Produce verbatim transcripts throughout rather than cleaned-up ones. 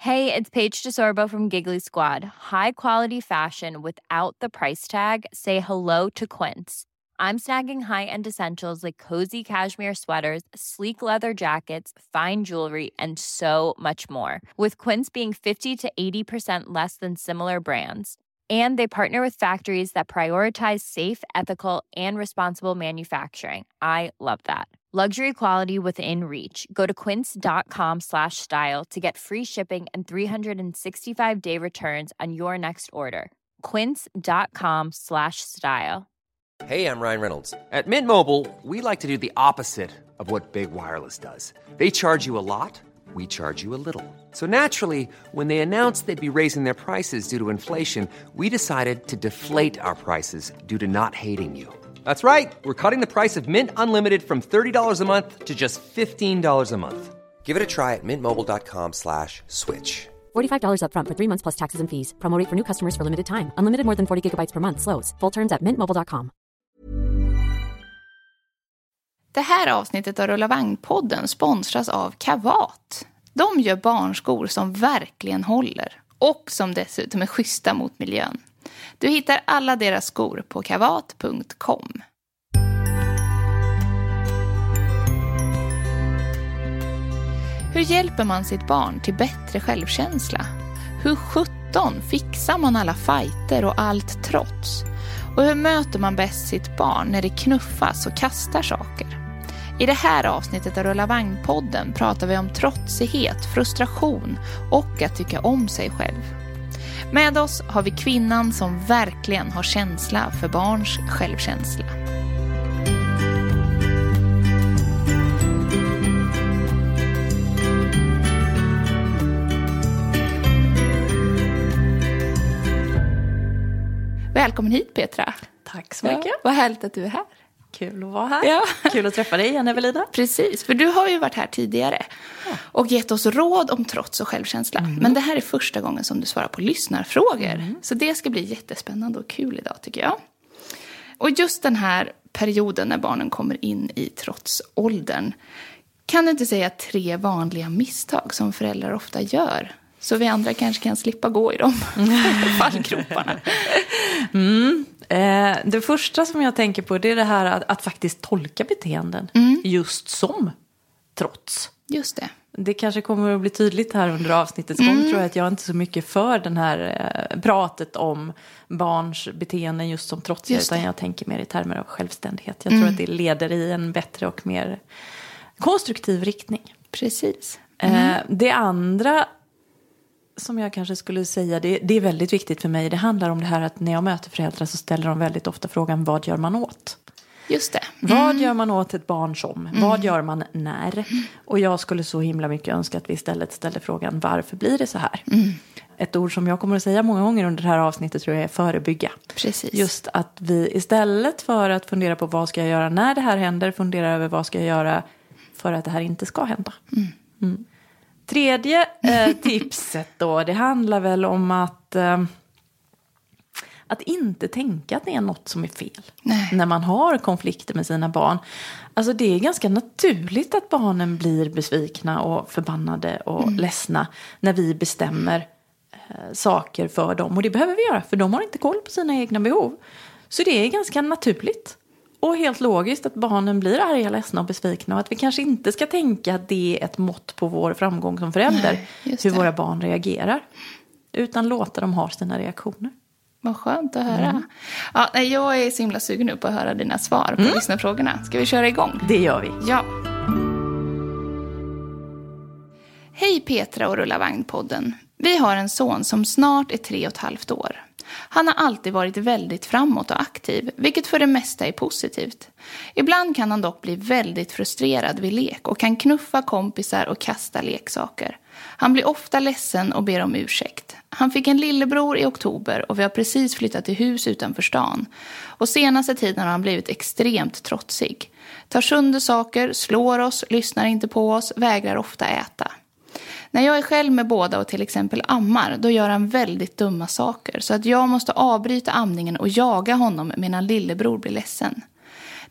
Hey, it's Paige DeSorbo from Giggly Squad. High quality fashion without the price tag. Say hello to Quince. I'm snagging high-end essentials like cozy cashmere sweaters, sleek leather jackets, fine jewelry, and so much more. With Quince being fifty to eighty percent less than similar brands. And they partner with factories that prioritize safe, ethical, and responsible manufacturing. I love that. Luxury quality within reach. Go to quince.com slash style to get free shipping and three sixty-five day returns on your next order. Quince.com slash style. Hey, I'm Ryan Reynolds. At Mint Mobile, we like to do the opposite of what Big Wireless does. They charge you a lot, we charge you a little. So naturally, when they announced they'd be raising their prices due to inflation, we decided to deflate our prices due to not hating you. That's right. We're cutting the price of Mint Unlimited from thirty dollars a month to just fifteen dollars a month. Give it a try at mintmobile.com slash switch. forty-five dollars up front for three months plus taxes and fees. Promo rate for new customers for limited time. Unlimited more than forty gigabytes per month. Slows full terms at mint mobile dot com. Det här avsnittet av Rulla Vagn-podden sponsras av Kavat. De gör barnskor som verkligen håller och som dessutom är schyssta mot miljön. Du hittar alla deras skor på kavat punkt com. Hur hjälper man sitt barn till bättre självkänsla? Hur sjutton fixar man alla fighter och allt trots? Och hur möter man bäst sitt barn när det knuffas och kastar saker? I det här avsnittet av Rulla Vagn-podden pratar vi om trotsighet, frustration och att tycka om sig själv. Med oss har vi kvinnan som verkligen har känsla för barns självkänsla. Välkommen hit, Petra. Tack så mycket. Ja, vad härligt att du är här. Kul att vara här. Ja. Kul att träffa dig igen, Evelina. Precis, för du har ju varit här tidigare och gett oss råd om trots och självkänsla. Mm. Men det här är första gången som du svarar på lyssnarfrågor. Mm. Så det ska bli jättespännande och kul idag, tycker jag. Och just den här perioden när barnen kommer in i trotsåldern, kan du inte säga tre vanliga misstag som föräldrar ofta gör? Så vi andra kanske kan slippa gå i de fallgroparna. Mm. Eh, det första som jag tänker på, det är det här att, att faktiskt tolka beteenden mm. just som trots. Just det. Det kanske kommer att bli tydligt här under avsnittets mm. gång, tror jag, att jag är inte så mycket för den här eh, pratet om barns beteenden just som trots, utan jag tänker mer i termer av självständighet. Jag mm. tror att det leder i en bättre och mer konstruktiv riktning. Precis. Mm. Eh, det andra som jag kanske skulle säga, det, det är väldigt viktigt för mig. Det handlar om det här att när jag möter föräldrar så ställer de väldigt ofta frågan, vad gör man åt? Just det. Mm. Vad gör man åt ett barn som? Mm. Vad gör man när? Mm. Och jag skulle så himla mycket önska att vi istället ställer frågan, varför blir det så här? Mm. Ett ord som jag kommer att säga många gånger under det här avsnittet tror jag är förebygga. Precis. Just att vi istället för att fundera på vad ska jag göra när det här händer, funderar över vad ska jag göra för att det här inte ska hända. Mm. Mm. Tredje eh, tipset då, det handlar väl om att, eh, att inte tänka att det är något som är fel. Nej. När man har konflikter med sina barn. Alltså det är ganska naturligt att barnen blir besvikna och förbannade och mm. ledsna när vi bestämmer eh, saker för dem. Och det behöver vi göra, för de har inte koll på sina egna behov. Så det är ganska naturligt. Och helt logiskt att barnen blir arga, ledsna och besvikna. Och att vi kanske inte ska tänka att det är ett mått på vår framgång som förälder. Nej, hur våra barn reagerar. Utan låta dem ha sina reaktioner. Vad skönt att höra. Mm. Ja, jag är så himla sugen nu på att höra dina svar på mm. lyssnarfrågorna. Ska vi köra igång? Det gör vi. Ja. Hej Petra och Rulla Vagn-podden. Vi har en son som snart är tre och ett halvt år. Han har alltid varit väldigt framåt och aktiv, vilket för det mesta är positivt. Ibland kan han dock bli väldigt frustrerad vid lek och kan knuffa kompisar och kasta leksaker. Han blir ofta ledsen och ber om ursäkt. Han fick en lillebror i oktober och vi har precis flyttat till hus utanför stan. Och senaste tiden har han blivit extremt trotsig. Tar sönder saker, slår oss, lyssnar inte på oss, vägrar ofta äta. När jag är själv med båda och till exempel ammar, då gör han väldigt dumma saker. Så att jag måste avbryta amningen och jaga honom medan lillebror blir ledsen.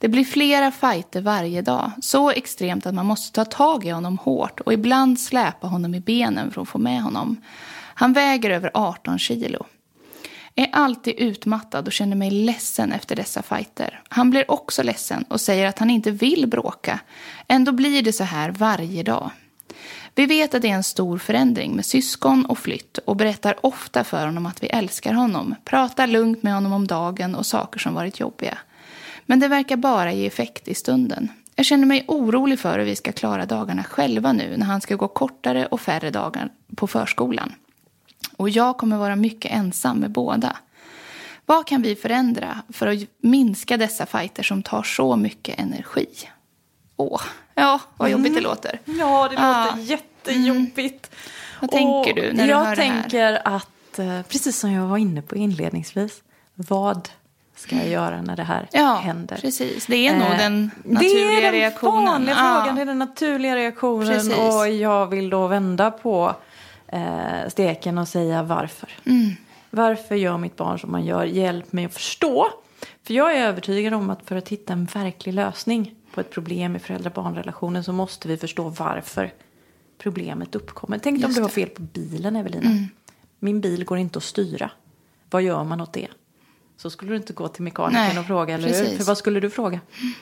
Det blir flera fighter varje dag. Så extremt att man måste ta tag i honom hårt och ibland släpa honom i benen för att få med honom. Han väger över arton kilo. Är alltid utmattad och känner mig ledsen efter dessa fighter. Han blir också ledsen och säger att han inte vill bråka. Ändå blir det så här varje dag. Vi vet att det är en stor förändring med syskon och flytt och berättar ofta för honom att vi älskar honom. Pratar lugnt med honom om dagen och saker som varit jobbiga. Men det verkar bara ge effekt i stunden. Jag känner mig orolig för hur vi ska klara dagarna själva nu när han ska gå kortare och färre dagar på förskolan. Och jag kommer vara mycket ensam med båda. Vad kan vi förändra för att minska dessa fighter som tar så mycket energi? Åh, ja, vad jobbigt mm. det låter. Ja, det ah. låter jättejobbigt. Mm. Vad tänker du när du hör det här? Jag tänker att, precis som jag var inne på inledningsvis, vad ska jag göra när det här ja, händer? Precis, det är nog eh, den naturliga reaktionen. Det är den vanliga ah. frågan, det är den naturliga reaktionen. Precis. Och jag vill då vända på eh, steken och säga varför. Mm. Varför gör mitt barn som man gör? Hjälp mig att förstå. För jag är övertygad om att för att hitta en verklig lösning på ett problem i föräldrar-barnrelationen så måste vi förstå varför problemet uppkommer. Tänk Just om du har fel på bilen, Evelina. Mm. Min bil går inte att styra. Vad gör man åt det? Så skulle du inte gå till mekanikern Nej, och fråga, eller precis. hur? För vad skulle du fråga?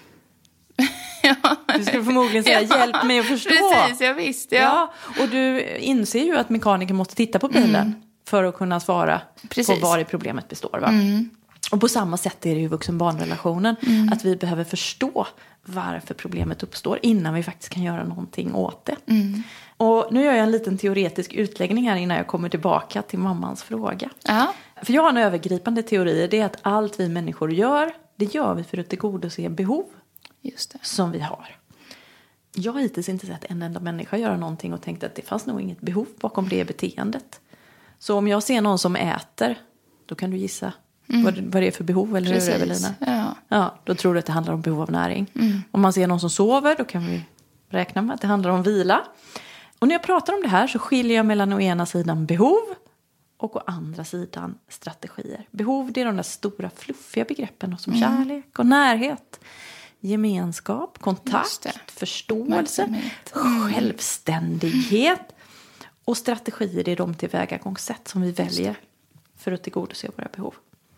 ja. Du skulle förmodligen säga, ja. hjälp mig att förstå. Precis, ja visst. Ja. Ja, och du inser ju att mekanikern måste titta på bilen mm. för att kunna svara precis. på var problemet består, va? Mm. Och på samma sätt är det ju vuxen-barnrelationen. Mm. Att vi behöver förstå varför problemet uppstår innan vi faktiskt kan göra någonting åt det. Mm. Och nu gör jag en liten teoretisk utläggning här innan jag kommer tillbaka till mammans fråga. Ja. För jag har en övergripande teori. Det är att allt vi människor gör, det gör vi för att tillgodose behov Just det. som vi har. Jag har hittills inte sett en enda människa göra någonting och tänkt att det fanns nog inget behov bakom det beteendet. Så om jag ser någon som äter, då kan du gissa mm. vad, vad det är för behov, eller Precis. hur, Evelina? Ja. Ja, då tror du att det handlar om behov av näring. Mm. Om man ser någon som sover, då kan vi räkna med att det handlar om vila. Och när jag pratar om det här så skiljer jag mellan å ena sidan behov och å andra sidan strategier. Behov, det är de där stora fluffiga begreppen som mm. kärlek och närhet, gemenskap, kontakt, förståelse, mm. självständighet. Och strategier, det är de tillvägagångssätt som vi väljer för att tillgodose våra behov.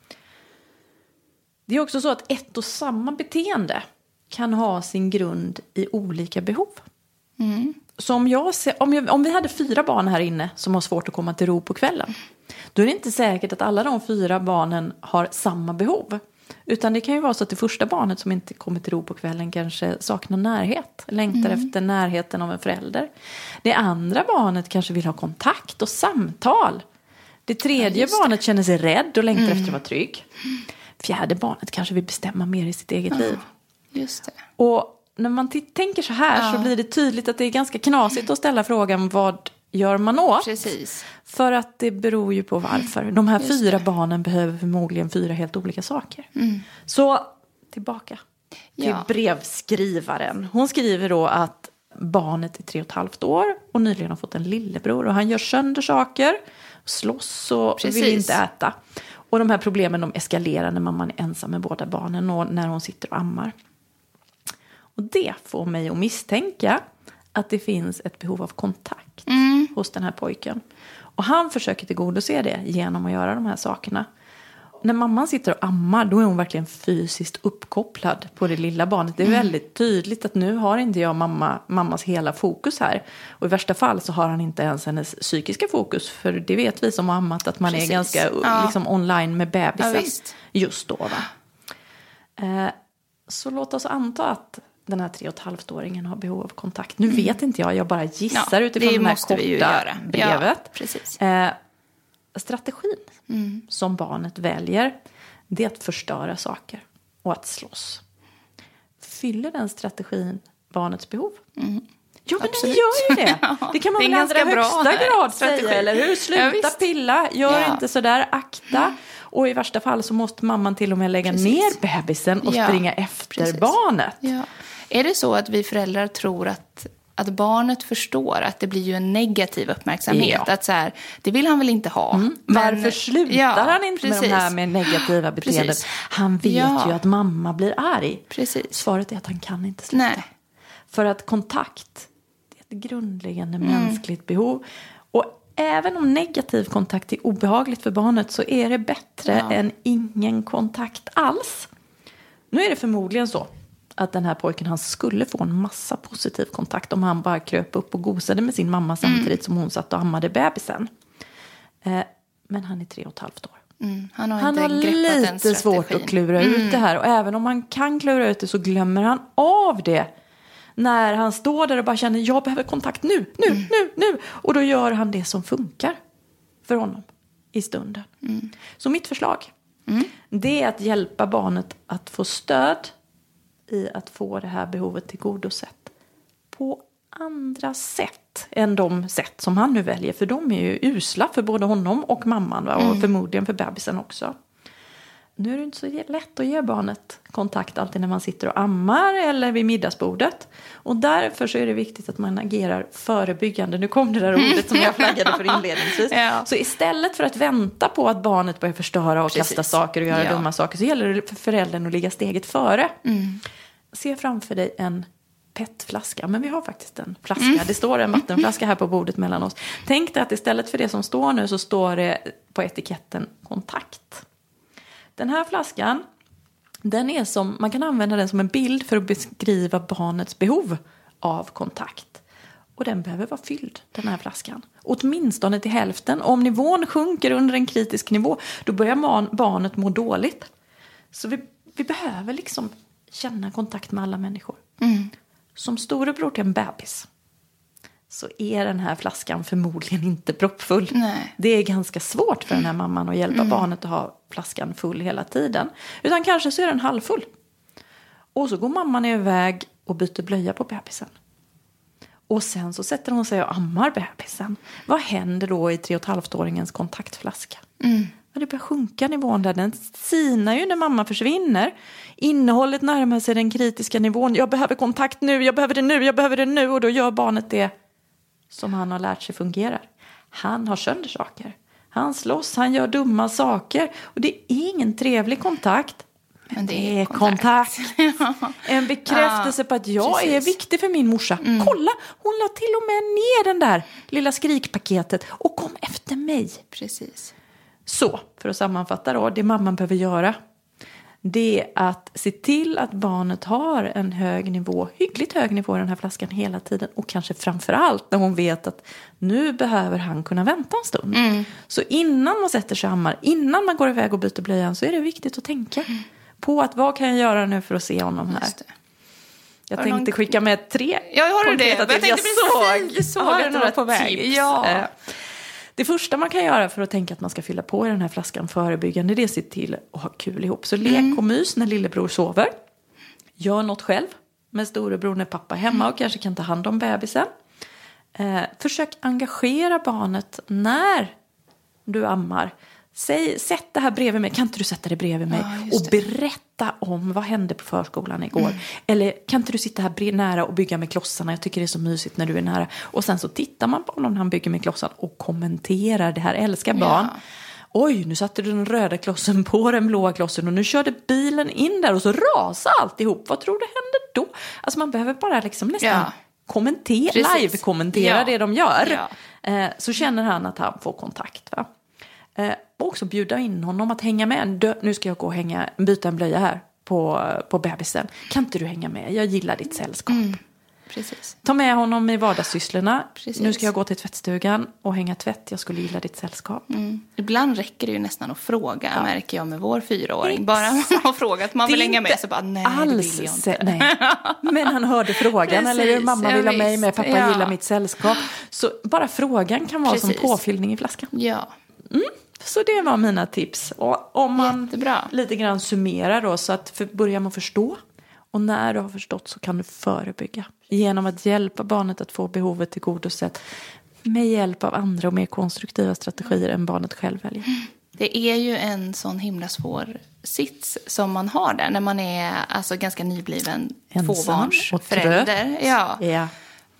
Det är också så att ett och samma beteende kan ha sin grund i olika behov. Mm. Så om, jag ser, om, jag, om vi hade fyra barn här inne som har svårt att komma till ro på kvällen, då är det inte säkert att alla de fyra barnen har samma behov. Utan det kan ju vara så att det första barnet som inte kommer till ro på kvällen kanske saknar närhet. Längtar mm. efter närheten av en förälder. Det andra barnet kanske vill ha kontakt och samtal. Det tredje ja, barnet känner sig rädd och längtar mm. efter att vara trygg. Fjärde barnet kanske vill bestämma mer i sitt eget ja, liv. Just det. Och när man t- tänker så här ja. så blir det tydligt att det är ganska knasigt att ställa frågan vad gör man åt? Precis. För att det beror ju på varför. De här Just fyra det. barnen behöver förmodligen fyra helt olika saker. Mm. Så tillbaka till ja. brevskrivaren. Hon skriver då att barnet är tre och ett halvt år och nyligen har fått en lillebror. Och han gör sönder saker, slåss och Precis. vill inte äta. Och de här problemen de eskalerar när mamman är ensam med båda barnen och när hon sitter och ammar. Och det får mig att misstänka att det finns ett behov av kontakt mm. hos den här pojken. Och han försöker tillgodose det genom att göra de här sakerna. När mamman sitter och ammar, då är hon verkligen fysiskt uppkopplad på det lilla barnet. Det är mm. väldigt tydligt att nu har inte jag mamma, mammas hela fokus här. Och i värsta fall så har han inte ens hennes psykiska fokus. För det vet vi som har ammat att man Precis. är ganska ja. liksom, online med bebisen ja, just då. Va? Eh, så låt oss anta att den här tre och ett halvt-åringen har behov av kontakt. Nu mm. vet inte jag, jag bara gissar ja, utifrån det här korta vi ju göra. brevet. Ja, precis. Eh, strategin mm. som barnet väljer, det är att förstöra saker och att slåss. Fyller den strategin barnets behov? Mm. Ja, men den gör ju det. ja, det kan man väl i allra högsta grad strategi. säga, eller hur? Sluta ja, pilla, gör ja. inte sådär, akta. Mm. Och i värsta fall så måste mamman till och med lägga Precis. ner bebisen och ja. springa efter Precis. barnet. Ja. Är det så att vi föräldrar tror att, att barnet förstår att det blir ju en negativ uppmärksamhet. Ja. Att så här, det vill han väl inte ha. Mm. Men, varför slutar ja, han inte precis. med de här med negativa beteenden? Precis. Han vet Ja. ju att mamma blir arg. Precis. Svaret är att han kan inte sluta. Nej. För att kontakt, det är ett grundläggande mm. mänskligt behov. Och även om negativ kontakt är obehagligt för barnet så är det bättre ja. än ingen kontakt alls. Nu är det förmodligen så att den här pojken, han skulle få en massa positiv kontakt om han bara kröp upp och gosade med sin mamma samtidigt mm. som hon satt och ammade bebisen. Eh, men han är tre och ett halvt år. Mm. Han har, han inte har lite svårt att klura mm. ut det här. Och även om han kan klura ut det så glömmer han av det. När han står där och bara känner, jag behöver kontakt nu, nu, mm. nu, nu. Och då gör han det som funkar för honom i stunden. Mm. Så mitt förslag, mm. det är att hjälpa barnet att få stöd i att få det här behovet tillgodosett på andra sätt än de sätt som han nu väljer. För de är ju usla för både honom och mamman, va? Och mm. förmodligen för bebisen också. Nu är det inte så lätt att ge barnet kontakt alltid när man sitter och ammar eller vid middagsbordet. Och därför så är det viktigt att man agerar förebyggande. Nu kom det där ordet som jag flaggade för inledningsvis. Ja. Så istället för att vänta på att barnet börjar förstöra och Precis. kasta saker och göra ja. dumma saker, så gäller det för föräldern att ligga steget före. Mm. Se framför dig en petflaska. Men vi har faktiskt en flaska. Mm. Det står en vattenflaska här på bordet mellan oss. Tänk dig att istället för det som står nu så står det på etiketten kontakt. Den här flaskan, den är som, man kan använda den som en bild för att beskriva barnets behov av kontakt. Och den behöver vara fylld, den här flaskan. Åtminstone till hälften. Om nivån sjunker under en kritisk nivå, då börjar man, barnet må dåligt. Så vi, vi behöver liksom känna kontakt med alla människor. Mm. Som storebror till en bebis så är den här flaskan förmodligen inte proppfull. Nej. Det är ganska svårt för den här mamman att hjälpa mm. barnet att ha flaskan full hela tiden. Utan kanske så är den halvfull. Och så går mamman iväg och byter blöja på bebisen. Och sen så sätter hon sig och ammar bebisen. Vad händer då i tre och ett halvt-åringens kontaktflaska? Mm. Ja, det börjar sjunka nivån där. Den sinar ju när mamma försvinner. Innehållet närmar sig den kritiska nivån. Jag behöver kontakt nu, jag behöver det nu, jag behöver det nu. Och då gör barnet det som han har lärt sig fungerar. Han har sönder saker. Han slåss, han gör dumma saker. Och det är ingen trevlig kontakt. Men det är kontakt. kontakt. En bekräftelse ja, på att jag precis. är viktig för min morsa. Mm. Kolla, hon la till och med ner den där lilla skrikpaketet. Och kom efter mig. Precis. Så, för att sammanfatta då, det mamman behöver göra, det är att se till att barnet har en hög nivå, hyggligt hög nivå i den här flaskan hela tiden. Och kanske framförallt när hon vet att nu behöver han kunna vänta en stund. Mm. Så innan man sätter sig och ammar, innan man går iväg och byter blöjan, så är det viktigt att tänka mm. på att vad kan jag göra nu för att se honom här. Jag har tänkte någon... skicka med tre. Ja, har du det? Jag tänkte jag såg, jag såg att några på väg. Tips. Ja. Det första man kan göra för att tänka att man ska fylla på i den här flaskan förebyggande, det är att se till att ha kul ihop. Så lek mm. och mys när lillebror sover. Gör något själv med storebror när pappa är hemma och kanske kan ta hand om bebisen. Eh, försök engagera barnet när du ammar. Säg, sätt det här bredvid mig. Kan inte du sätta det bredvid mig? Ja, och berätta om vad hände på förskolan igår. Mm. Eller kan inte du sitta här nära och bygga med klossarna? Jag tycker det är så mysigt när du är nära. Och sen så tittar man på honom när han bygger med klossarna och kommenterar. Det här älskar barn. Ja. Oj, nu satte du den röda klossen på den blåa klossen. Och nu körde bilen in där och så rasade alltihop. Vad tror du hände då? Alltså man behöver bara liksom nästan... Ja. kommentera, live-kommentera ja. det de gör. Ja. Eh, så känner han att han får kontakt, va? Eh, och också bjuda in honom att hänga med. Dö, nu ska jag gå och hänga, byta en blöja här på, på bebisen. Kan inte du hänga med? Jag gillar ditt sällskap. Mm. Precis. Ta med honom i vardagssysslorna. Precis. Nu ska jag gå till tvättstugan och hänga tvätt. Jag skulle gilla ditt sällskap. Mm. Ibland räcker det ju nästan att fråga, ja. märker jag med vår fyraåring. Bara man har frågat, man vill hänga med, så bara nej, alls, det vill jag inte. Nej. Men han hörde frågan, Precis, eller mamma vill ha mig med, pappa ja. gillar mitt sällskap. Så bara frågan kan vara Precis. som påfyllning i flaskan. Ja. Mm. Så det var mina tips. Och om man Jättebra. lite grann summerar då, så att för, börjar man förstå. Och när du har förstått så kan du förebygga. Genom att hjälpa barnet att få behovet tillgodosett. Med hjälp av andra och mer konstruktiva strategier än barnet själv väljer. Det är ju en sån himla svår sits som man har där. När man är alltså ganska nybliven tvåbarnsförälder. Ja. ja.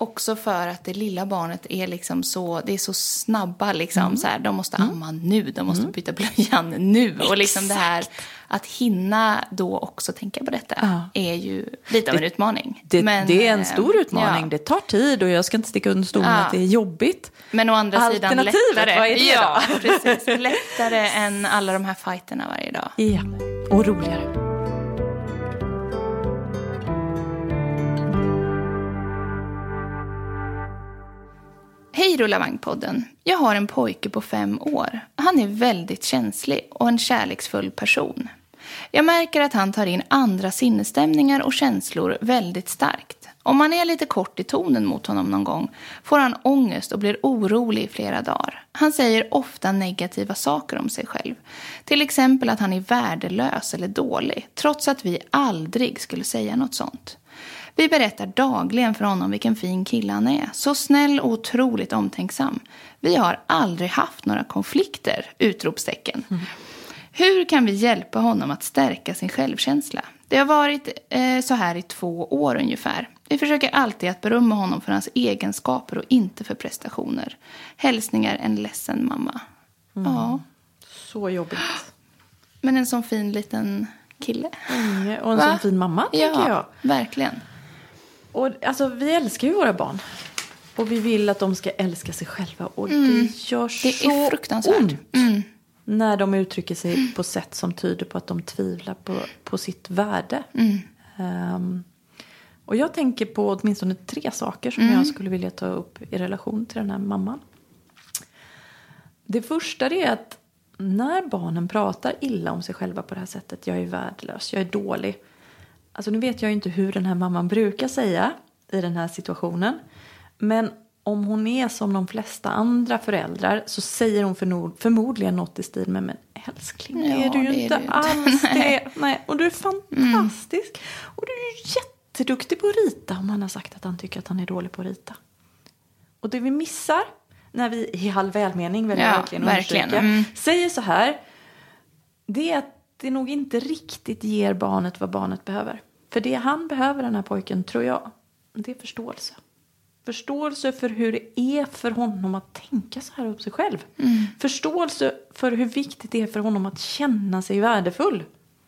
Också för att det lilla barnet är liksom så, det är så snabba liksom, mm. så här, de måste amma mm. nu, de måste mm. byta blöjan nu. Och liksom det här, att hinna då också tänka på detta ja. är ju lite av en det, utmaning. Det, men, det är en stor utmaning, ja. det tar tid och jag ska inte sticka under stolen ja. att det är jobbigt. Men å andra sidan lättare. Vad är det ja, då? precis. Lättare än alla de här fighterna varje dag. Ja, och roligare. Hej Rullavagn-podden. Jag har en pojke på fem år. Han är väldigt känslig och en kärleksfull person. Jag märker att han tar in andra sinnesstämningar och känslor väldigt starkt. Om man är lite kort i tonen mot honom någon gång får han ångest och blir orolig i flera dagar. Han säger ofta negativa saker om sig själv. Till exempel att han är värdelös eller dålig, trots att vi aldrig skulle säga något sånt. Vi berättar dagligen för honom vilken fin kille han är. Så snäll och otroligt omtänksam. Vi har aldrig haft några konflikter, utropstecken. Mm. Hur kan vi hjälpa honom att stärka sin självkänsla? Det har varit eh, så här i två år ungefär. Vi försöker alltid att berömma honom för hans egenskaper och inte för prestationer. Hälsningar en ledsen mamma. Mm. Ja. Så jobbigt. Men en sån fin liten kille. Mm, och en Va? sån fin mamma, tänker ja, jag. Verkligen. Och alltså, vi älskar ju våra barn. Och vi vill att de ska älska sig själva. Och mm. det gör det så är fruktansvärt. ont. Mm. När de uttrycker sig mm. på sätt som tyder på att de tvivlar på, på sitt värde. Mm. Um, och jag tänker på åtminstone tre saker som mm. jag skulle vilja ta upp i relation till den här mamman. Det första är att när barnen pratar illa om sig själva på det här sättet. Jag är värdelös, jag är dålig. Alltså nu vet jag ju inte hur den här mamman brukar säga i den här situationen. Men om hon är som de flesta andra föräldrar så säger hon förnord, förmodligen något i stil med men älskling, ja, är du ju det inte är du alls det. Nej, och du är fantastisk. Mm. Och du är ju jätteduktig på att rita om han har sagt att han tycker att han är dålig på att rita. Och det vi missar när vi i all välmening vill ja, verkligen, verkligen. Mm. säger så här, det är att det nog inte riktigt ger barnet vad barnet behöver. För det han behöver, den här pojken, tror jag, det är förståelse. Förståelse för hur det är för honom att tänka så här om sig själv. Mm. Förståelse för hur viktigt det är för honom att känna sig värdefull.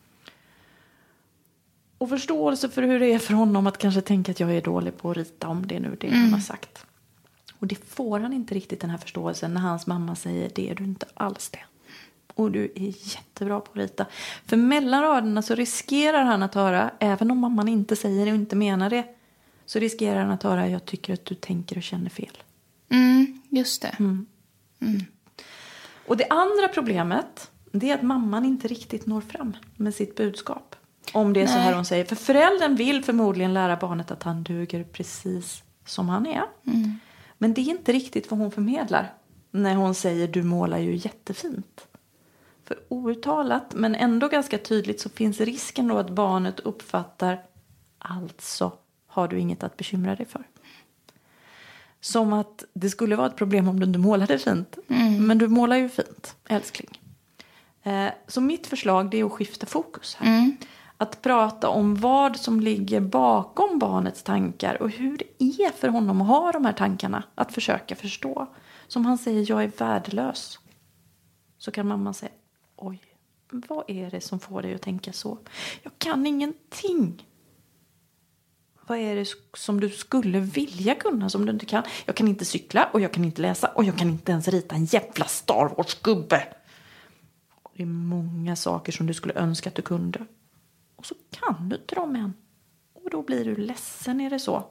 Och förståelse för hur det är för honom att kanske tänka att jag är dålig på att rita, om det nu det mm. han har sagt. Och det får han inte riktigt, den här förståelsen, när hans mamma säger det är du inte alls det. Och du är jättebra på att rita. För mellan raderna så riskerar han att höra, även om mamman inte säger det och inte menar det, så riskerar han att höra, jag tycker att du tänker och känner fel. Mm, just det. Mm. Mm. Och det andra problemet, det är att mamman inte riktigt når fram med sitt budskap. Om det är Nej. så här hon säger. För föräldern vill förmodligen lära barnet att han duger precis som han är. Mm. Men det är inte riktigt vad hon förmedlar när hon säger, du målar ju jättefint. För outtalat, men ändå ganska tydligt, så finns risken då att barnet uppfattar, alltså har du inget att bekymra dig för. Som att det skulle vara ett problem om du inte målade fint. Mm. Men du målar ju fint, älskling. Eh, så mitt förslag, det är att skifta fokus här. Mm. Att prata om vad som ligger bakom barnets tankar. Och hur det är för honom att ha de här tankarna. Att försöka förstå. Som han säger, jag är värdelös. Så kan mamma säga, oj, vad är det som får dig att tänka så? Jag kan ingenting. Vad är det som du skulle vilja kunna som du inte kan? Jag kan inte cykla och jag kan inte läsa och jag kan inte ens rita en jävla Star Wars-gubbe. Det är många saker som du skulle önska att du kunde. Och så kan du inte dem än. Och då blir du ledsen, är det så?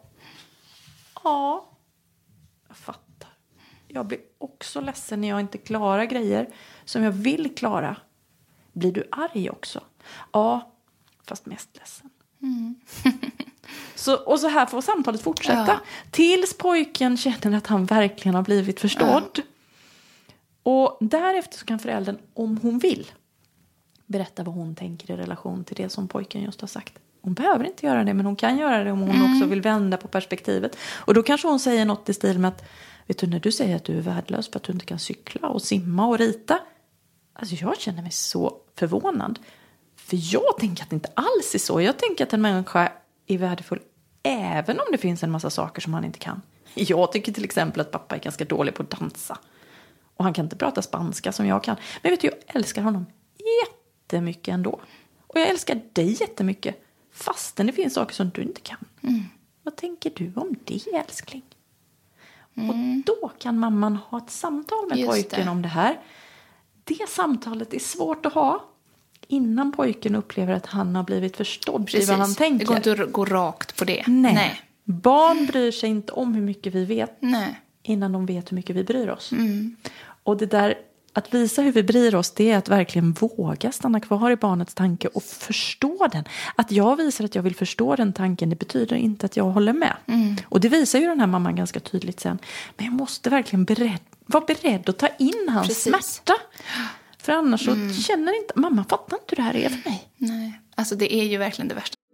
Ja, jag fattar. Jag blir också ledsen när jag inte klarar grejer som jag vill klara. Blir du arg också? Ja, fast mest ledsen. Mm. så, och så här får samtalet fortsätta. Ja. Tills pojken känner att han verkligen har blivit förstådd. Ja. Och därefter så kan föräldern, om hon vill, berätta vad hon tänker i relation till det som pojken just har sagt. Hon behöver inte göra det, men hon kan göra det om hon mm. också vill vända på perspektivet. Och då kanske hon säger något i stil med att, vet du, när du säger att du är värdelös för att du inte kan cykla och simma och rita. Alltså jag känner mig så förvånad. För jag tänker att det inte alls är så. Jag tänker att en människa är värdefull Även om det finns en massa saker som han inte kan. Jag tycker till exempel att pappa är ganska dålig på att dansa. Och han kan inte prata spanska som jag kan. Men vet du, jag älskar honom jättemycket ändå. Och jag älskar dig jättemycket. Fastän det finns saker som du inte kan. Mm. Vad tänker du om det, älskling? Mm. Och då kan mamman ha ett samtal med Just pojken det. om det här. Det samtalet är svårt att ha innan pojken upplever att han har blivit förstådd Precis. i vad han tänker. Det går inte att gå rakt på det. Nej. Nej. Barn bryr sig inte om hur mycket vi vet Nej. innan de vet hur mycket vi bryr oss. Mm. Och det där, att visa hur vi bryr oss, det är att verkligen våga stanna kvar i barnets tanke och förstå den. Att jag visar att jag vill förstå den tanken, det betyder inte att jag håller med. Mm. Och det visar ju den här mamman ganska tydligt sen. Men jag måste verkligen beredd, vara beredd att ta in hans Precis. smärta. För annars mm. så känner inte, mamma fattar inte hur det här är för mig. Nej, alltså det är ju verkligen det värsta.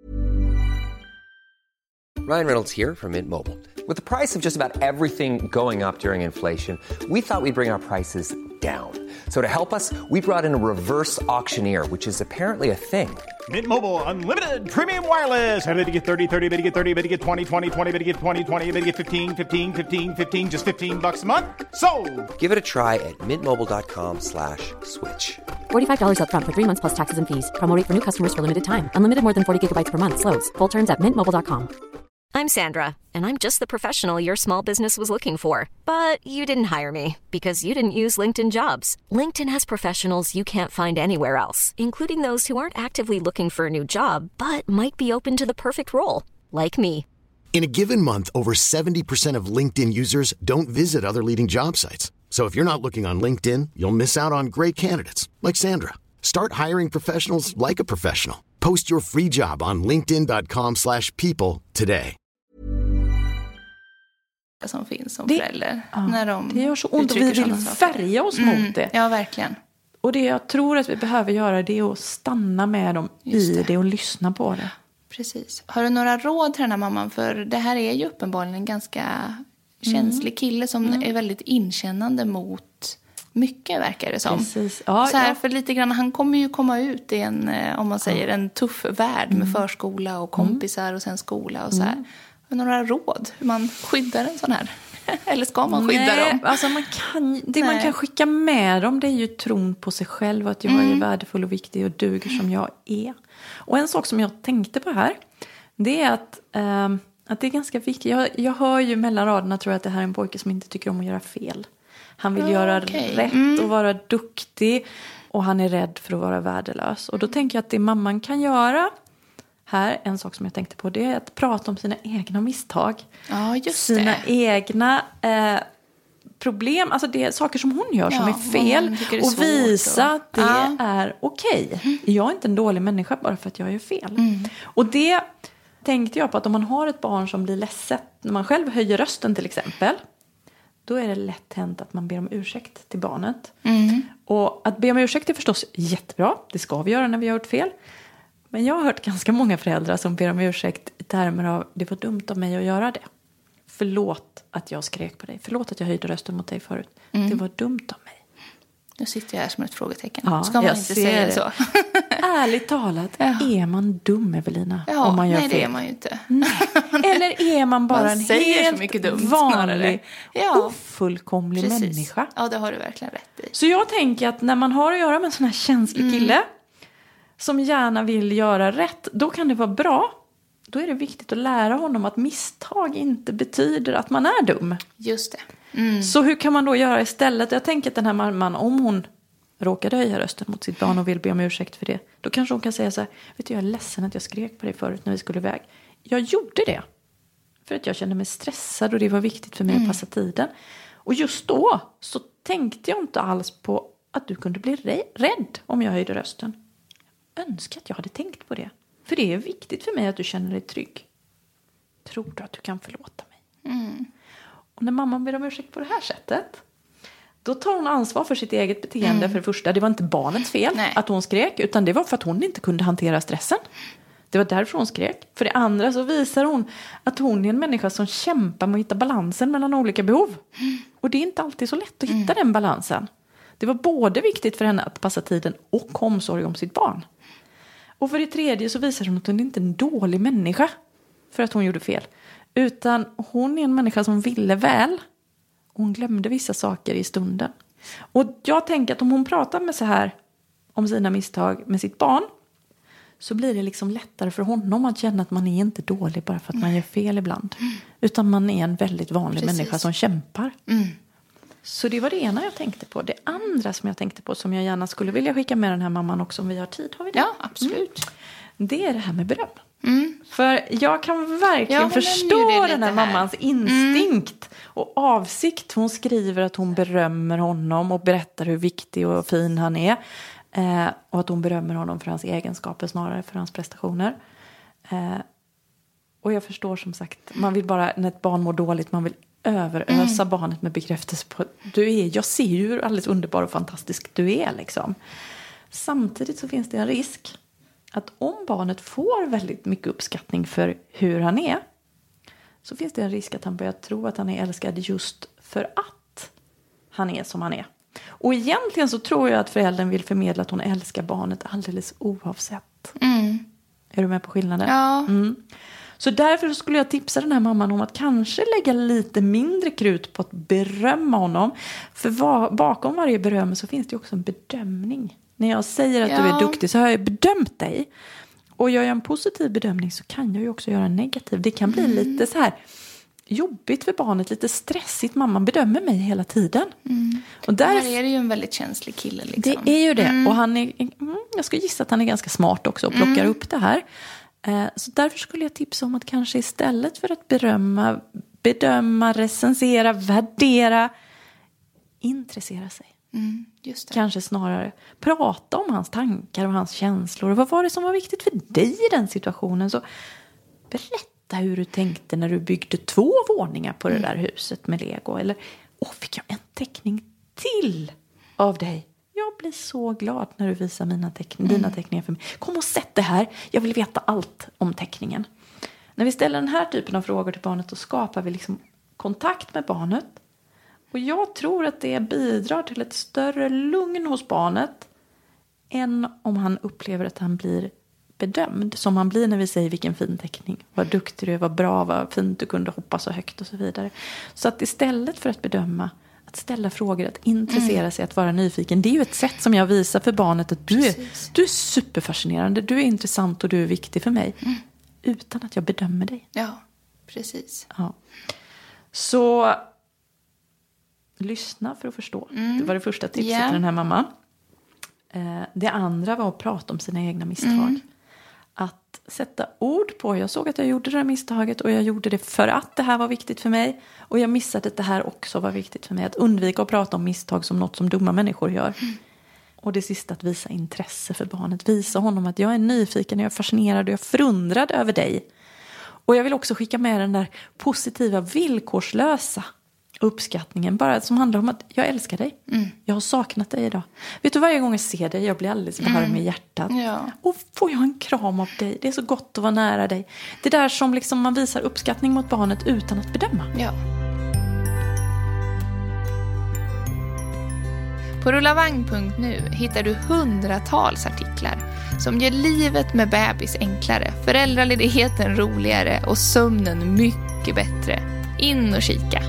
Ryan Reynolds here from Mint Mobile. With the price of just about everything going up during inflation, we thought we'd bring our prices down. So to help us, we brought in a reverse auctioneer, which is apparently a thing. Mint Mobile Unlimited Premium Wireless. How to get thirty, thirty, how to get thirty, how to get twenty, twenty, twenty, how to get twenty, twenty, how to get fifteen, fifteen, fifteen, fifteen, just fifteen bucks a month? Sold! Give it a try at mintmobile.com slash switch. forty-five dollars up front for three months plus taxes and fees. Promo rate for new customers for limited time. Unlimited more than forty gigabytes per month. Slows full terms at mint mobile dot com. I'm Sandra, and I'm just the professional your small business was looking for. But you didn't hire me because you didn't use LinkedIn Jobs. LinkedIn has professionals you can't find anywhere else, including those who aren't actively looking for a new job, but might be open to the perfect role, like me. In a given month, over seventy percent of LinkedIn users don't visit other leading job sites. So if you're not looking on LinkedIn, you'll miss out on great candidates, like Sandra. Start hiring professionals like a professional. Post your free job on linkedin dot com slash people today. Som finns som det, förälder. Ja, när de det gör så ont och vi vill färga oss mm, mot det. Ja, verkligen. Och det jag tror att vi behöver göra, det är att stanna med dem Just i det. det och lyssna på det. Precis. Har du några råd till den här mamman? För det här är ju uppenbarligen en ganska känslig kille som mm. är väldigt inkännande mot mycket, verkar det som. Precis. Ja, så här, ja. För lite grann, han kommer ju komma ut i en, om man säger, ja. en tuff värld med mm. förskola och kompisar mm. och sen skola och så här. Mm. Några råd hur man skyddar en sån här? Eller ska man skydda Nej, dem? Alltså man kan, det Nej. man kan skicka med dem, det är ju tron på sig själv. Att jag mm. är värdefull och viktig och duger som jag är. Och en sak som jag tänkte på här, det är att, äh, att det är ganska viktigt. Jag, jag hör ju mellan raderna, tror jag, att det här är en pojke som inte tycker om att göra fel. Han vill oh, göra okay. rätt mm. och vara duktig. Och han är rädd för att vara värdelös. Och då tänker jag att det mamman kan göra här, en sak som jag tänkte på, det är att prata om sina egna misstag. Ja, just sina det. egna eh, problem, alltså det är saker som hon gör ja, som är fel. Är och visa och... att det ja. är okej. Okay. Mm. Jag är inte en dålig människa bara för att jag gör fel. Mm. Och det tänkte jag på, att om man har ett barn som blir ledset, när man själv höjer rösten till exempel, då är det lätt hänt att man ber om ursäkt till barnet. Mm. Och att be om ursäkt är förstås jättebra. Det ska vi göra när vi har gjort fel. Men jag har hört ganska många föräldrar som ber om ursäkt i termer av, det var dumt av mig att göra det. Förlåt att jag skrek på dig. Förlåt att jag höjde rösten mot dig förut. Mm. Det var dumt av mig. Nu sitter jag här som ett frågetecken. Ja, ska man inte säga det. Så? Ärligt talat, ja. är man dum, Evelina? Ja, om man gör nej fel? Det är man ju inte. Nej. Eller är man bara man en helt dumt, vanlig, ja. ofullkomlig Precis. människa? Ja, det har du verkligen rätt i. Så jag tänker att när man har att göra med en sån här känslig mm. kille som gärna vill göra rätt, då kan det vara bra. Då är det viktigt att lära honom att misstag inte betyder att man är dum. Just det. Mm. Så hur kan man då göra istället? Jag tänker att den här mamman, om hon råkade höja rösten mot sitt barn och vill be om ursäkt för det, då kanske hon kan säga så här: vet du, jag är ledsen att jag skrek på dig förut när vi skulle iväg. Jag gjorde det för att jag kände mig stressad och det var viktigt för mig mm. att passa tiden. Och just då så tänkte jag inte alls på att du kunde bli rädd om jag höjde rösten. Jag önskar att jag hade tänkt på det. För det är viktigt för mig att du känner dig trygg. Tror du att du kan förlåta mig? Mm. Och när mamman ber om ursäkt på det här sättet, då tar hon ansvar för sitt eget beteende. Mm. För det första, det var inte barnets fel Nej. att hon skrek, utan det var för att hon inte kunde hantera stressen. Det var därför hon skrek. För det andra så visar hon att hon är en människa som kämpar med att hitta balansen mellan olika behov. Mm. Och det är inte alltid så lätt att hitta mm. den balansen. Det var både viktigt för henne att passa tiden och omsorg om sitt barn. Och för det tredje så visar hon att hon inte är en dålig människa. för att hon gjorde fel. Utan hon är en människa som ville väl. Hon glömde vissa saker i stunden. Och jag tänker att om hon pratar med så här om sina misstag med sitt barn, så blir det liksom lättare för honom att känna att man är inte dålig bara för att man gör fel ibland. Mm. Utan man är en väldigt vanlig Precis. människa som kämpar. Mm. Så det var det ena jag tänkte på. Det andra som jag tänkte på, som jag gärna skulle vilja skicka med den här mamman också om vi har tid. Har vi det? Ja, absolut. Mm. Det är det här med beröm. Mm. För jag kan verkligen ja, förstå den här här. mammans instinkt mm. och avsikt. Hon skriver att hon berömmer honom och berättar hur viktig och fin han är. Eh, och att hon berömmer honom för hans egenskaper snarare för hans prestationer. Eh, och jag förstår som sagt, man vill bara, när ett barn mår dåligt, man vill överösa mm. barnet med bekräftelse på du är, jag ser ju hur alldeles underbar och fantastisk du är liksom. Samtidigt så finns det en risk att om barnet får väldigt mycket uppskattning för hur han är, så finns det en risk att han börjar tro att han är älskad just för att han är som han är. Och egentligen så tror jag att föräldern vill förmedla att hon älskar barnet alldeles oavsett. Mm. Är du med på skillnaden? Ja. Mm. Så därför skulle jag tipsa den här mamman om att kanske lägga lite mindre krut på att berömma honom. För va- bakom varje beröm så finns det också en bedömning. När jag säger att ja. du är duktig så har jag bedömt dig. Och gör jag en positiv bedömning så kan jag ju också göra en negativ. Det kan bli mm. lite så här jobbigt för barnet, lite stressigt. Mamman bedömer mig hela tiden. Mm. Och där här är det ju en väldigt känslig kille. Liksom. Det är ju det. Mm. Och han är, mm, jag skulle gissa att han är ganska smart också och plockar mm. upp det här. Eh, så därför skulle jag tipsa om att kanske istället för att berömma, bedöma, recensera, värdera, intressera sig. Mm, just det. Kanske snarare prata om hans tankar och hans känslor. Och vad var det som var viktigt för dig i den situationen? Så berätta hur du tänkte när du byggde två våningar på mm. det där huset med Lego. Eller, åh, fick jag en teckning till av dig? Jag blir så glad när du visar mina teckn- mm. dina teckningar för mig. Kom och sätt det här. Jag vill veta allt om teckningen. När vi ställer den här typen av frågor till barnet, då skapar vi liksom kontakt med barnet. Och jag tror att det bidrar till ett större lugn hos barnet än om han upplever att han blir bedömd. Som han blir när vi säger vilken fin teckning. Vad duktig du är, vad bra, vad fint du kunde hoppa så högt och så vidare. Så att istället för att bedöma, att ställa frågor, att intressera mm. sig, att vara nyfiken. Det är ju ett sätt som jag visar för barnet att du är, du är superfascinerande, du är intressant och du är viktig för mig. Mm. Utan att jag bedömer dig. Ja, precis. Ja. Så lyssna för att förstå. Mm. Det var det första tipset yeah. till den här mamman. Eh, det andra var att prata om sina egna misstag. Mm. Att sätta ord på. Jag såg att jag gjorde det här misstaget och jag gjorde det för att det här var viktigt för mig. Och jag missade att det här också var viktigt för mig. Att undvika att prata om misstag som något som dumma människor gör. Mm. Och det sista, att visa intresse för barnet. Visa honom att jag är nyfiken, jag är fascinerad och jag är förundrad över dig. Och jag vill också skicka med den där positiva, villkorslösa uppskattningen. Bara som handlar om att jag älskar dig. Mm. Jag har saknat dig idag. Vet du, varje gång jag ser dig, jag blir alldeles varm mm. i hjärtat. Ja. Och får jag en kram av dig. Det är så gott att vara nära dig. Det där som liksom man visar uppskattning mot barnet utan att bedöma. Ja. På rullavagn punkt nu hittar du hundratals artiklar som gör livet med bebis enklare, föräldraledigheten roligare och sömnen mycket bättre. In och kika!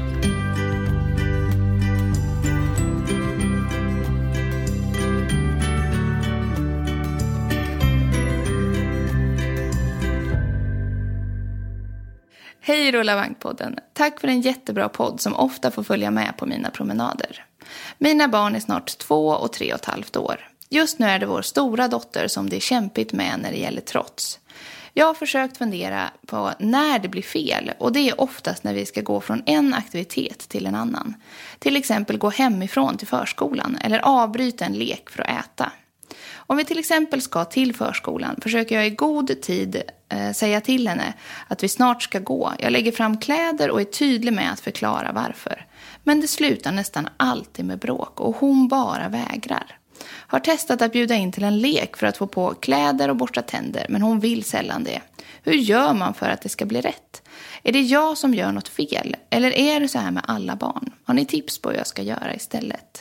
Hej Rullavagn-podden. Tack för en jättebra podd som ofta får följa med på mina promenader. Mina barn är snart två och tre och ett halvt år. Just nu är det vår stora dotter som det är kämpigt med när det gäller trots. Jag har försökt fundera på när det blir fel, och det är oftast när vi ska gå från en aktivitet till en annan. Till exempel gå hemifrån till förskolan eller avbryta en lek för att äta. Om vi till exempel ska till förskolan försöker jag i god tid eh, säga till henne att vi snart ska gå. Jag lägger fram kläder och är tydlig med att förklara varför. Men det slutar nästan alltid med bråk och hon bara vägrar. Har testat att bjuda in till en lek för att få på kläder och borsta tänder, men hon vill sällan det. Hur gör man för att det ska bli rätt? Är det jag som gör något fel? Eller är det så här med alla barn? Har ni tips på vad jag ska göra istället?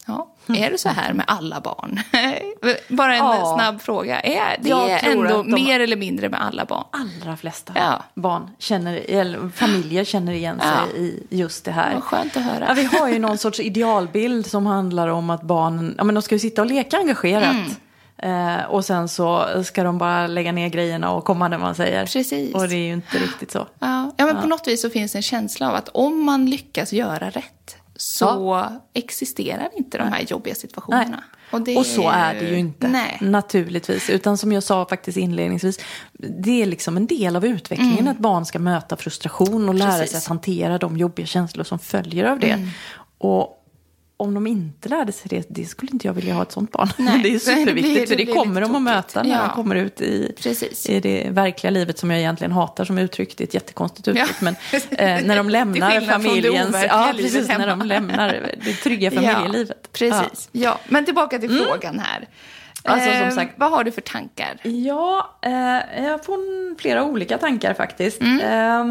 Ja, är det så här med alla barn? Bara en Ja. snabb fråga. Är det Jag är tror ändå att de- mer eller mindre med alla barn? Allra flesta Ja. barn känner, eller familjer känner igen sig Ja. i just det här. Vad skönt att höra. Ja, vi har ju någon sorts idealbild som handlar om att barnen, ja, men de ska ju sitta och leka engagerat. Eh, och sen så ska de bara lägga ner grejerna och komma när man säger. Precis. Och det är ju inte riktigt så. Ja, ja, men på något vis så finns en känsla av att om man lyckas göra rätt så existerar inte de här jobbiga situationerna. Nej. Och, det Och så är det ju inte, Nej. naturligtvis. Utan som jag sa faktiskt inledningsvis, det är liksom en del av utvecklingen Mm. att barn ska möta frustration och lära Precis. sig att hantera de jobbiga känslor som följer av det. Mm. Och om de inte lärde sig det, det skulle inte jag vilja ha ett sånt barn. Nej, det är det superviktigt, blir- för det det blir kommer lite de att tokigt. möta när Ja. de kommer ut i, Precis. i det verkliga livet som jag egentligen hatar som uttryck. Det är ett jättekonstigt uttryck, Ja. men eh, när de lämnar Till skillnad från det familjens... overkliga Ja, livet precis, när de hemma. lämnar det trygga familjelivet. Ja, precis. Ja. Ja, men tillbaka till frågan här. Alltså, som Eh, sagt- vad har du för tankar? Ja, eh, jag får flera olika tankar faktiskt. Mm. Eh,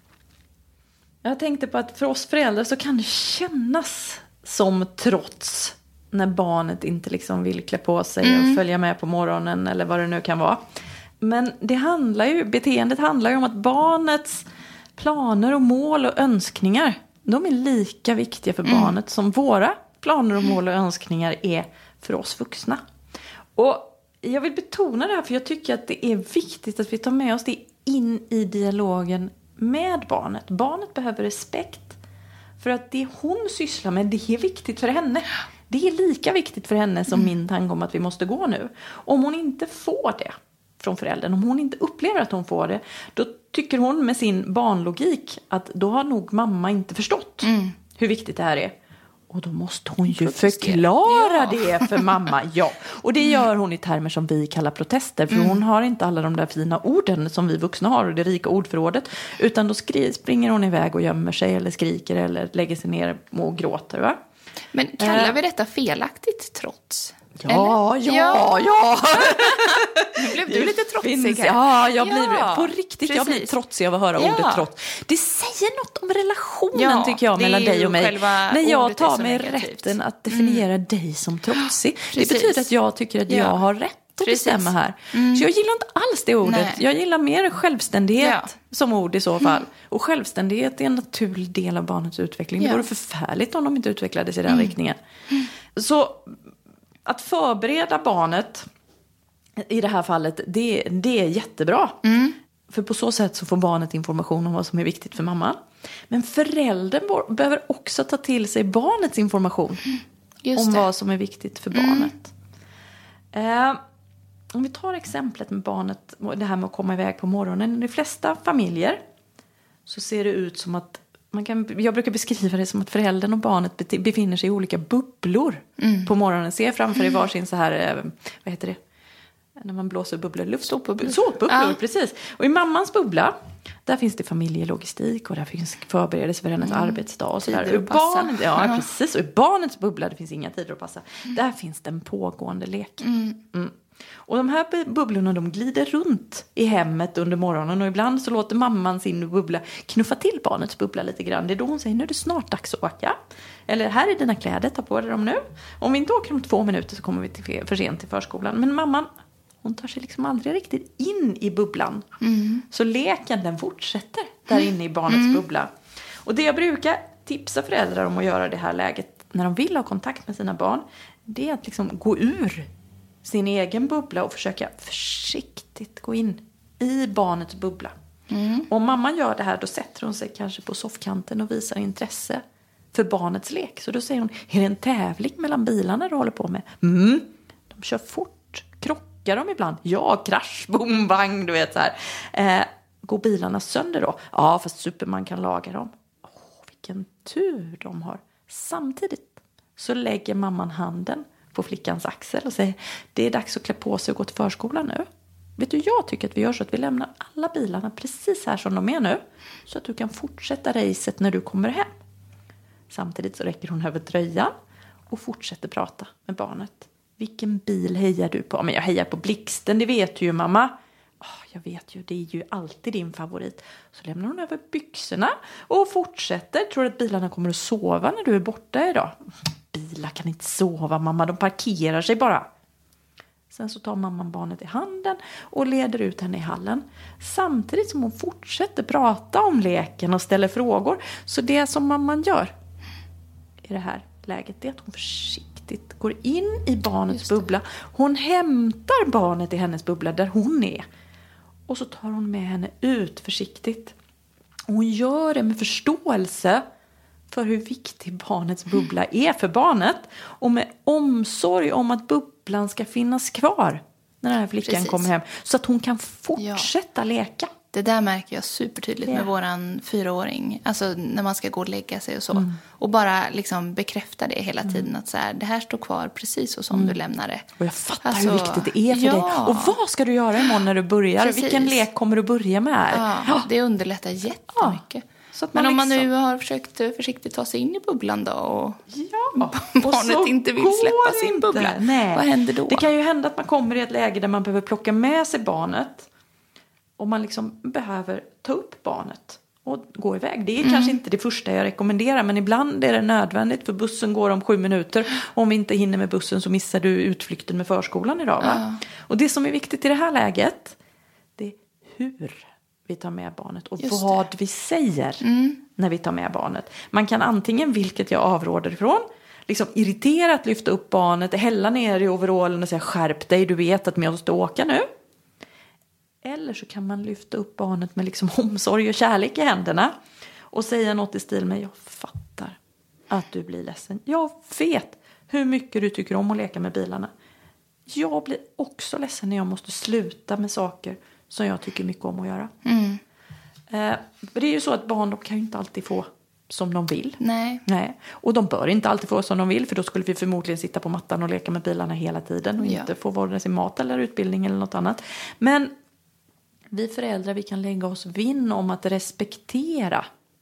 jag tänkte på att för oss föräldrar så kan det kännas som trots när barnet inte liksom vill klä på sig Mm. och följa med på morgonen eller vad det nu kan vara. Men det handlar ju, beteendet handlar ju om att barnets planer och mål och önskningar, de är lika viktiga för Mm. barnet som våra planer och mål och önskningar är för oss vuxna. Och jag vill betona det här för jag tycker att det är viktigt att vi tar med oss det in i dialogen med barnet. Barnet behöver respekt för att det hon sysslar med, det är viktigt för henne. Det är lika viktigt för henne som min tanke om att vi måste gå nu. Om hon inte får det från föräldern, om hon inte upplever att hon får det, då tycker hon med sin barnlogik att då har nog mamma inte förstått hur viktigt det här är. Och då måste hon ju förklara det för mamma. Ja. Och det gör hon i termer som vi kallar protester. För Mm. hon har inte alla de där fina orden som vi vuxna har och det rika ordförrådet. Utan då skri- springer hon iväg och gömmer sig eller skriker eller lägger sig ner och gråter. Va? Men kallar Eh. vi detta felaktigt trots? Ja, Eller? ja, ja. Nu blev du lite trotsig Finns, här. ja, jag Ja, blir på riktigt jag blir precis. trotsig av att höra Ja. ordet trots. Det säger något om relationen Ja, tycker jag det är mellan ju dig och mig. själva När jag ordet är tar så mig negativt. rätten att definiera dig som trotsig. Det precis. betyder att jag tycker att Ja. jag har rätt att Precis. bestämma här. Så jag gillar inte alls det ordet. Nej. Jag gillar mer självständighet Ja. som ord i så fall. Och självständighet är en naturlig del av barnets utveckling. Det Ja. vore förfärligt om de inte utvecklades i den riktningen. Så att förbereda barnet i det här fallet, det, det är jättebra. För på så sätt så får barnet information om vad som är viktigt för mamman. Men föräldern bo- behöver också ta till sig barnets information Just om det. vad som är viktigt för barnet. Eh, om vi tar exemplet med barnet, det här med att komma iväg på morgonen. I de flesta familjer så ser det ut som att man kan, jag brukar beskriva det som att föräldern och barnet bete- befinner sig i olika bubblor på morgonen. Se framför dig varsin så här, eh, vad heter det? När man blåser bubblor, luft, såpbubblor. Såpbubblor, Ja. precis. Och i mammans bubbla, där finns det familjelogistik och där finns förberedelse för hennes arbetsdag och sådär. Tider Och att passa. barnet, ja, precis. Och i barnets bubbla, det finns inga tider att passa. Där finns den pågående leken. Mm. Och de här bu- bubblorna, de glider runt i hemmet under morgonen. Och ibland så låter mamman sin bubbla knuffa till barnets bubbla lite grann. Det är då hon säger, nu är det snart dags att åka. Eller här är dina kläder, ta på dig dem nu. Om vi inte åker om två minuter så kommer vi till för sent till förskolan. Men mamman, hon tar sig liksom aldrig riktigt in i bubblan. Så leken, den fortsätter där inne i barnets bubbla. Och det jag brukar tipsa föräldrar om att göra i det här läget, när de vill ha kontakt med sina barn, det är att liksom gå ur sin egen bubbla och försöka försiktigt gå in i barnets bubbla. Om mamman gör det här, då sätter hon sig kanske på soffkanten och visar intresse för barnets lek. Så då säger hon, är det en tävling mellan bilarna du håller på med? Mm. De kör fort, krockar de ibland? Ja, krasch, boom, bang, du vet så här. Eh, går bilarna sönder då? Ja, fast Superman kan laga dem. Åh, vilken tur de har. Samtidigt så lägger mamman handen på flickans axel och säger, det är dags att klä på sig och gå till förskolan nu. Vet du, jag tycker att vi gör så att vi lämnar alla bilarna precis här som de är nu. Så att du kan fortsätta racet när du kommer hem. Samtidigt så räcker hon över tröjan och fortsätter prata med barnet. Vilken bil hejar du på? Men jag hejar på Blixten, det vet du ju mamma. Oh, jag vet ju, det är ju alltid din favorit. Så lämnar hon över byxorna och fortsätter. Tror du att bilarna kommer att sova när du är borta idag? bilar kan inte sova mamma, de parkerar sig bara. Sen så tar mamman barnet i handen och leder ut henne i hallen. Samtidigt som hon fortsätter prata om leken och ställer frågor. Så det som mamman gör i det här läget är att hon försiktigt går in i barnets bubbla. Hon hämtar barnet i hennes bubbla där hon är. Och så tar hon med henne ut försiktigt. Och hon gör det med förståelse för hur viktig barnets bubbla är för barnet. Och med omsorg om att bubblan ska finnas kvar när den här flickan Precis. kommer hem. Så att hon kan fortsätta ja. leka. Det där märker jag supertydligt yeah. med våran fyraåring. Alltså när man ska gå och lägga sig och så. Mm. Och bara liksom bekräfta det hela tiden. Mm. Att så här, det här står kvar precis så som mm. du lämnar det. Och jag fattar alltså, hur viktigt det är för ja. dig. Och vad ska du göra imorgon när du börjar? Precis. Vilken lek kommer du börja med här? Ja, ja. Det underlättar jättemycket. Ja. Så att Men om liksom... man nu har försökt försiktigt ta sig in i bubblan då. Och ja. barnet och inte vill släppa sin inte. bubbla. Nej. Vad händer då? Det kan ju hända att man kommer i ett läge där man behöver plocka med sig barnet. Och man liksom behöver ta upp barnet och gå iväg. Det är mm. kanske inte det första jag rekommenderar. Men ibland är det nödvändigt. För bussen går om sju minuter. Om vi inte hinner med bussen så missar du utflykten med förskolan idag. Va? Ja. Och det som är viktigt i det här läget. Det är hur vi tar med barnet. Och Just vad det. vi säger mm. när vi tar med barnet. Man kan antingen, vilket jag avråder ifrån. Liksom irriterat lyfta upp barnet. Hälla ner i overallen och säga skärp dig. Du vet att jag måste åka nu. Eller så kan man lyfta upp barnet med liksom omsorg och kärlek i händerna. Och säga något i stil med, jag fattar att du blir ledsen. Jag vet hur mycket du tycker om att leka med bilarna. Jag blir också ledsen när jag måste sluta med saker som jag tycker mycket om att göra. Mm. Eh, det är ju så att barn, de kan ju inte alltid få som de vill. Nej. Nej. Och de bör inte alltid få som de vill. För då skulle vi förmodligen sitta på mattan och leka med bilarna hela tiden. Och ja. inte få vare sig mat eller utbildning eller något annat. Men vi föräldrar, vi kan lägga oss vinn om att respektera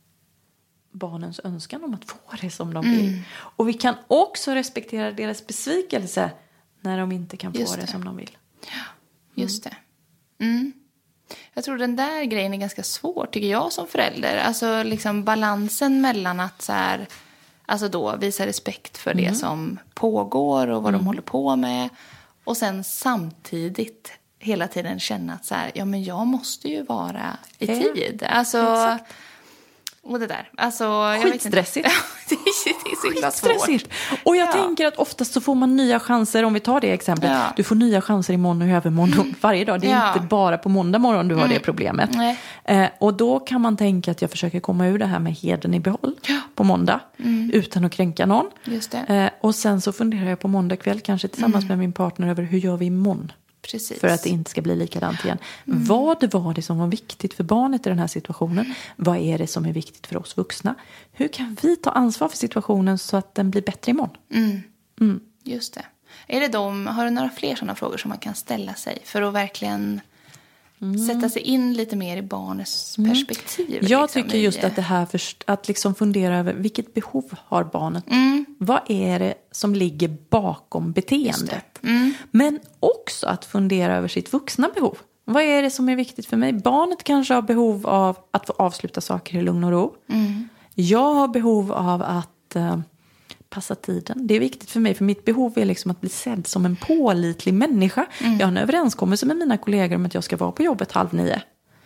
barnens önskan om att få det som de vill. Mm. Och vi kan också respektera deras besvikelse när de inte kan just få det. det som de vill. Ja, just mm. det. Mm. Jag tror den där grejen är ganska svår, tycker jag som förälder. Alltså liksom balansen mellan att så här, alltså då visa respekt för mm. det som pågår och vad mm. de håller på med. Och sen samtidigt hela tiden känna att så här, ja men jag måste ju vara i ja. tid. Alltså, exakt. Och det där. Alltså, jag skitstressigt. det, är, det är så himla svårt. Och jag ja. tänker att oftast så får man nya chanser, om vi tar det exemplet. Ja. Du får nya chanser imorgon och övermorgon varje dag. Det är ja. inte bara på måndag morgon du har mm. det problemet. Eh, och då kan man tänka att jag försöker komma ur det här med heden i behåll ja. på måndag. Mm. Utan att kränka någon. Just det. Eh, och sen så funderar jag på måndag kväll kanske tillsammans mm. med min partner över hur gör vi imorgon. Precis. För att det inte ska bli likadant igen. Mm. Vad var det som var viktigt för barnet i den här situationen? Mm. Vad är det som är viktigt för oss vuxna? Hur kan vi ta ansvar för situationen så att den blir bättre imorgon? Mm. Mm. Just det. Är det de, har du några fler sådana frågor som man kan ställa sig för att verkligen mm. sätta sig in lite mer i barnets mm. perspektiv? Jag liksom, tycker just att det här först, att liksom fundera över vilket behov har barnet? Mm. Vad är det som ligger bakom beteendet? Mm. Men också att fundera över sitt vuxna behov. Vad är det som är viktigt för mig? Barnet kanske har behov av att få avsluta saker i lugn och ro. Mm. Jag har behov av att uh, passa tiden. Det är viktigt för mig, för mitt behov är liksom att bli sedd som en pålitlig människa. Mm. Jag har en överenskommelse med mina kollegor om att jag ska vara på jobbet halv nio.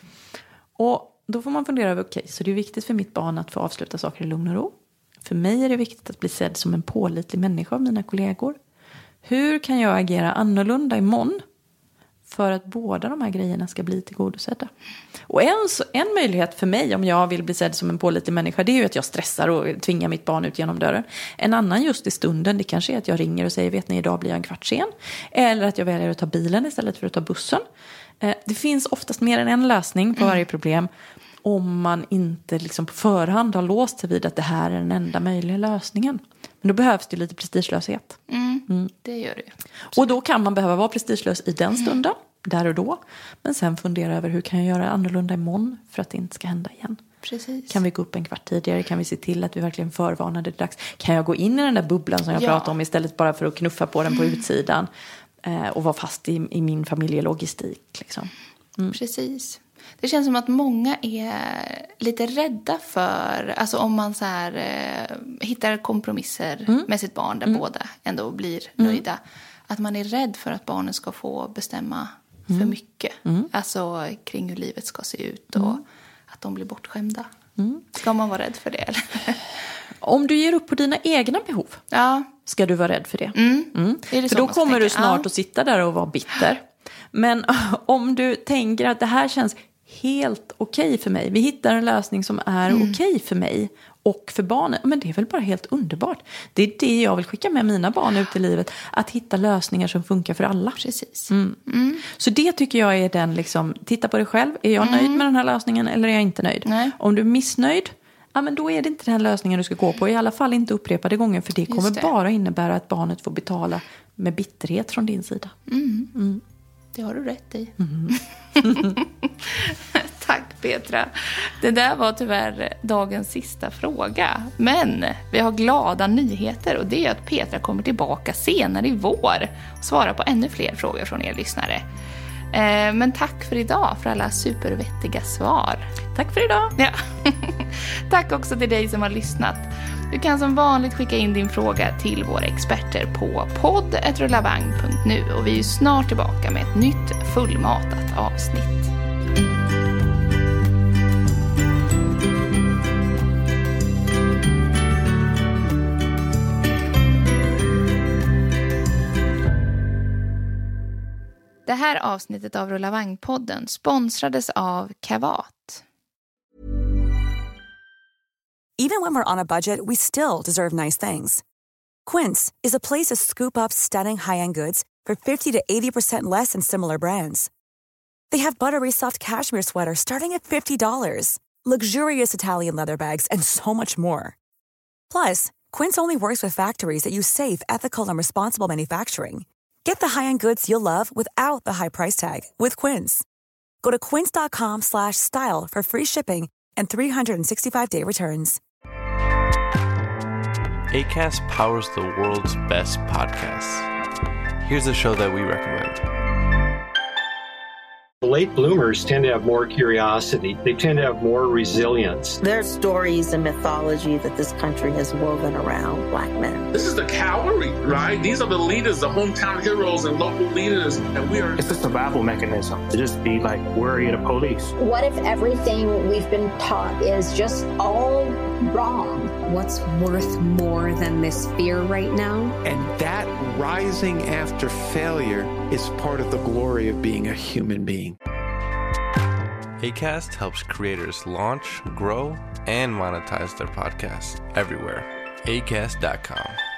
Och då får man fundera över, okej, okay, så det är viktigt för mitt barn att få avsluta saker i lugn och ro. För mig är det viktigt att bli sedd som en pålitlig människa av mina kollegor. Hur kan jag agera annorlunda imorgon för att båda de här grejerna ska bli tillgodosedda? Och en, en möjlighet för mig om jag vill bli sedd som en pålitlig människa, det är ju att jag stressar och tvingar mitt barn ut genom dörren. En annan just i stunden, det kanske är att jag ringer och säger, vet ni, idag blir jag en kvart sen. Eller att jag väljer att ta bilen istället för att ta bussen. Det finns oftast mer än en lösning på varje problem. Om man inte liksom på förhand har låst sig vid att det här är den enda möjliga lösningen. Men då behövs det lite prestigelöshet. Mm, mm. Det gör det. Och då kan man behöva vara prestigelös i den stunden, mm. där och då. Men sen fundera över hur kan jag göra annorlunda imorgon för att det inte ska hända igen. Precis. Kan vi gå upp en kvart tidigare? Kan vi se till att vi verkligen förvarnar det dags? Kan jag gå in i den där bubblan som jag ja. pratade om istället bara för att knuffa på den på mm. utsidan? Eh, och vara fast i, i min familjelogistik. Liksom. Mm. Precis. Det känns som att många är lite rädda för, alltså om man så här eh, hittar kompromisser mm. med sitt barn där mm. båda ändå blir mm. nöjda. Att man är rädd för att barnen ska få bestämma mm. för mycket. Mm. Alltså kring hur livet ska se ut och mm. att de blir bortskämda. Mm. Ska man vara rädd för det? Eller? Om du ger upp på dina egna behov, ja. ska du vara rädd för det. Mm. Mm. Är det för då kommer tänker? du snart ja. att sitta där och vara bitter. Men om du tänker att det här känns helt okej för mig. Vi hittar en lösning som är mm. okej för mig och för barnen. Men det är väl bara helt underbart. Det är det jag vill skicka med mina barn ut i livet. Att hitta lösningar som funkar för alla. Precis. Mm. Mm. Så det tycker jag är den liksom, titta på dig själv. Är jag mm. nöjd med den här lösningen eller är jag inte nöjd? Nej. Om du är missnöjd, ja, men då är det inte den lösningen du ska gå på. I alla fall inte upprepade gånger. För det kommer det. bara innebära att barnet får betala med bitterhet från din sida. Mm. Mm. Det har du rätt i. Mm. Tack Petra. Det där var tyvärr dagens sista fråga. Men vi har glada nyheter och det är att Petra kommer tillbaka senare i vår och svarar på ännu fler frågor från er lyssnare. Men tack för idag, för alla supervettiga svar. Tack för idag. Ja. Tack också till dig som har lyssnat. Du kan som vanligt skicka in din fråga till våra experter på podd at rullavagn punkt nu och vi är snart tillbaka med ett nytt fullmatat avsnitt. Det här avsnittet av Rullavagn-podden sponsrades av Kavat. Even when we're on a budget, we still deserve nice things. Quince is a place to scoop up stunning high-end goods for fifty to eighty percent less than similar brands. They have buttery soft cashmere sweaters starting at fifty dollars, luxurious Italian leather bags, and so much more. Plus, Quince only works with factories that use safe, ethical, and responsible manufacturing. Get the high-end goods you'll love without the high price tag with Quince. Go to quince.com slash style for free shipping and three sixty-five day returns. Acast powers the world's best podcasts. Here's a show that we recommend. Late bloomers tend to have more curiosity. They tend to have more resilience. There's stories and mythology that this country has woven around Black men. This is the cavalry, right? These are the leaders, the hometown heroes and local leaders. And we are... It's a survival mechanism to just be like worried of police. What if everything we've been taught is just all wrong? What's worth more than this fear right now? And that rising after failure is part of the glory of being a human being. Acast helps creators launch, grow, and monetize their podcasts everywhere. acast dot com.